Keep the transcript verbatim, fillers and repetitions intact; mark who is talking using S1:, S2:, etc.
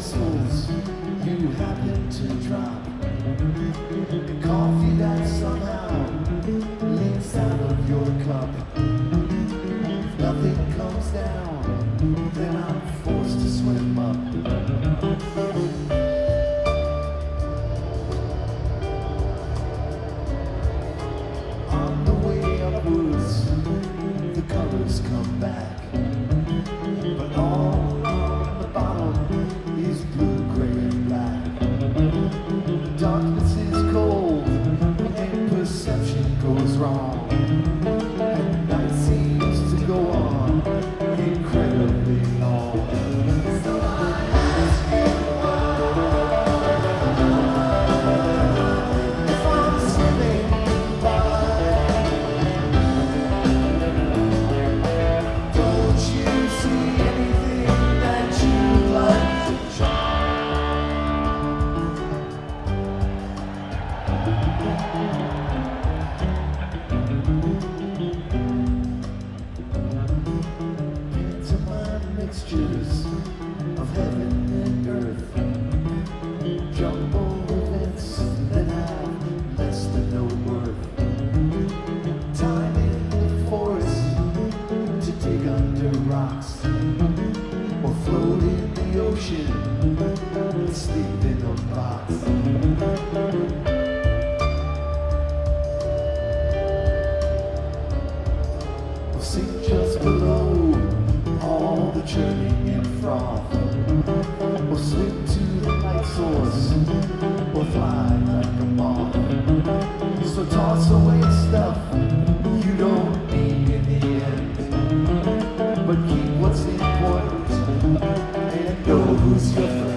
S1: whistles you happen to drop, the coffee that somehow leaks out of your cup. If nothing comes down, then I'm forced to swim up. On the way upwards, the colors come back, but all on the bottom is blue, gray, and black. Darkness is cold, and perception goes wrong, and night seems to go on incredibly long. So I ask you if I'm slipping by. Don't you see anything that you'd like to try? Pantomime mixtures of heaven and earth, jumble events that have less than no worth. Time in the forest to dig under rocks, or float in the ocean and sleep in a box. Or sink just below all the churning and froth, or swim to the light source, or fly like a moth. So toss away stuff you don't need in the end, but keep what's important and know who's your friend.